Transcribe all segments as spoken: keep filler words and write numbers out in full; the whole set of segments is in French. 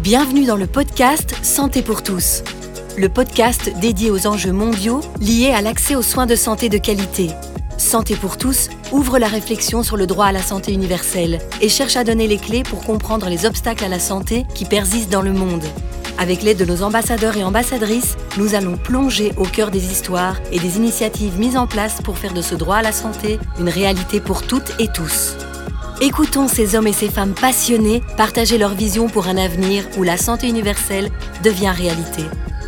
Bienvenue dans le podcast Santé pour tous. Le podcast dédié aux enjeux mondiaux liés à l'accès aux soins de santé de qualité. Santé pour tous ouvre la réflexion sur le droit à la santé universelle et cherche à donner les clés pour comprendre les obstacles à la santé qui persistent dans le monde. Avec l'aide de nos ambassadeurs et ambassadrices, nous allons plonger au cœur des histoires et des initiatives mises en place pour faire de ce droit à la santé une réalité pour toutes et tous. Écoutons ces hommes et ces femmes passionnés partager leur vision pour un avenir où la santé universelle devient réalité.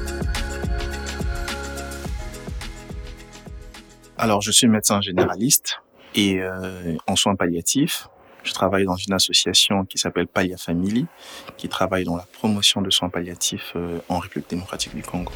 Alors, je suis médecin généraliste et euh, en soins palliatifs. Je travaille dans une association qui s'appelle Pallia Family, qui travaille dans la promotion de soins palliatifs euh, en République démocratique du Congo.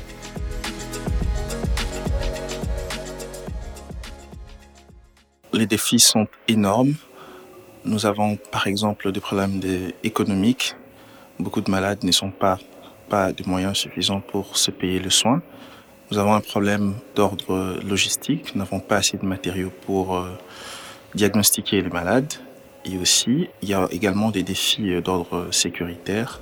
Les défis sont énormes. Nous avons par exemple des problèmes économiques. Beaucoup de malades ne sont pas, pas de moyens suffisants pour se payer le soin. Nous avons un problème d'ordre logistique. Nous n'avons pas assez de matériaux pour euh, diagnostiquer les malades. Et aussi, il y a également des défis d'ordre sécuritaire.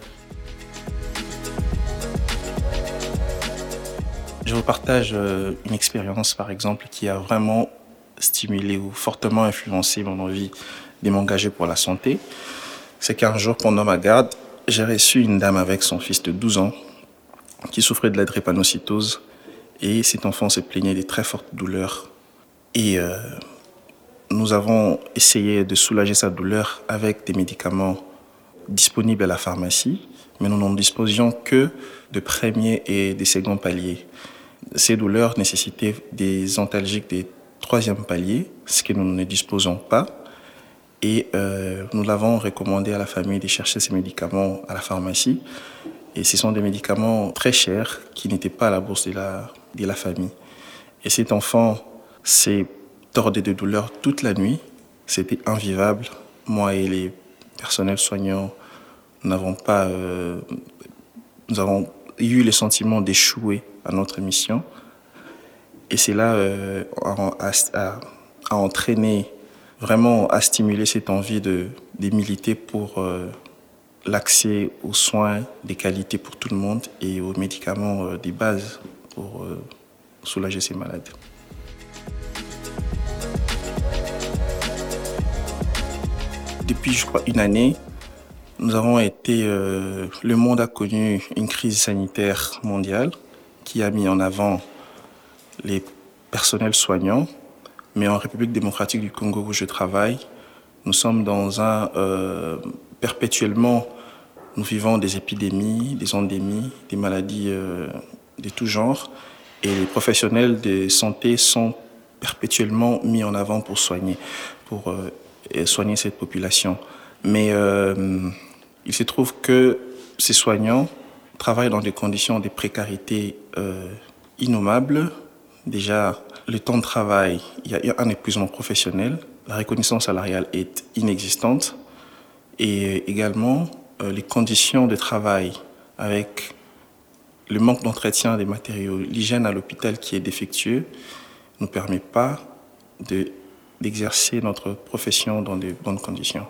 Je vous partage une expérience, par exemple, qui a vraiment stimulé ou fortement influencé mon envie de m'engager pour la santé. C'est qu'un jour, pendant ma garde, j'ai reçu une dame avec son fils de douze ans qui souffrait de la drépanocytose et cet enfant se plaignait de très fortes douleurs. Et euh, nous avons essayé de soulager sa douleur avec des médicaments disponibles à la pharmacie, mais nous n'en disposions que de premiers et des seconds paliers. Ces douleurs nécessitaient des antalgiques des troisième paliers, ce que nous ne disposons pas. Et euh, nous l'avons recommandé à la famille de chercher ces médicaments à la pharmacie. Et ce sont des médicaments très chers qui n'étaient pas à la bourse de la, de la famille. Et cet enfant s'est tordé de douleur toute la nuit. C'était invivable. Moi et les personnels soignants, nous n'avons pas, euh, nous avons eu le sentiment d'échouer à notre mission. Et cela euh, a, a, a entraîné, vraiment a stimulé cette envie de, de militer pour euh, l'accès aux soins de qualité pour tout le monde et aux médicaments euh, de base pour euh, soulager ces malades. Depuis, je crois, une année, nous avons été, euh, le monde a connu une crise sanitaire mondiale qui a mis en avant les personnels soignants. Mais en République démocratique du Congo où je travaille, nous sommes dans un... Euh, perpétuellement, nous vivons des épidémies, des endémies, des maladies euh, de tout genre. Et les professionnels de santé sont perpétuellement mis en avant pour soigner, pour euh, soigner cette population. Mais euh, il se trouve que ces soignants travaillent dans des conditions de précarité euh, innommables. Déjà, le temps de travail, il y a un épuisement professionnel, la reconnaissance salariale est inexistante et également euh, les conditions de travail avec le manque d'entretien des matériaux, l'hygiène à l'hôpital qui est défectueux ne nous permet pas de, d'exercer notre profession dans de bonnes conditions.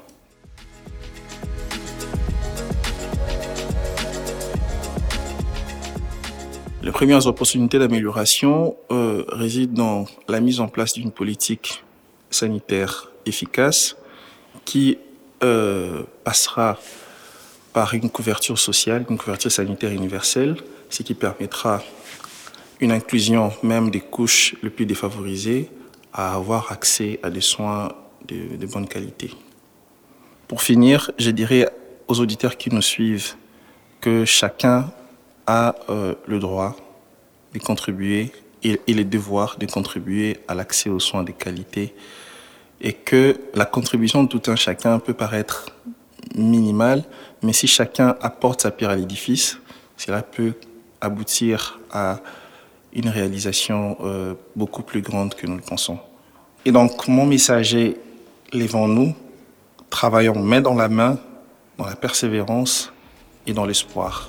Les premières opportunités d'amélioration euh, résident dans la mise en place d'une politique sanitaire efficace qui euh, passera par une couverture sociale, une couverture sanitaire universelle, ce qui permettra une inclusion même des couches les plus défavorisées à avoir accès à des soins de, de bonne qualité. Pour finir, je dirais aux auditeurs qui nous suivent que chacun a euh, le droit de contribuer et, et le devoir de contribuer à l'accès aux soins de qualité et que la contribution de tout un chacun peut paraître minimale, mais si chacun apporte sa pierre à l'édifice, cela peut aboutir à une réalisation euh, beaucoup plus grande que nous le pensons. Et donc, mon message est, lèvons-nous, travaillons main dans la main, dans la persévérance et dans l'espoir.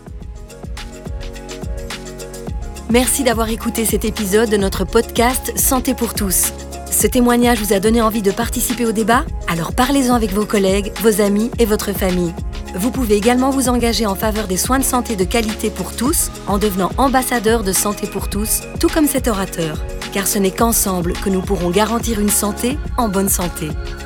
Merci d'avoir écouté cet épisode de notre podcast Santé pour tous. Ce témoignage vous a donné envie de participer au débat ? Alors parlez-en avec vos collègues, vos amis et votre famille. Vous pouvez également vous engager en faveur des soins de santé de qualité pour tous en devenant ambassadeur de Santé pour tous, tout comme cet orateur. Car ce n'est qu'ensemble que nous pourrons garantir une santé en bonne santé.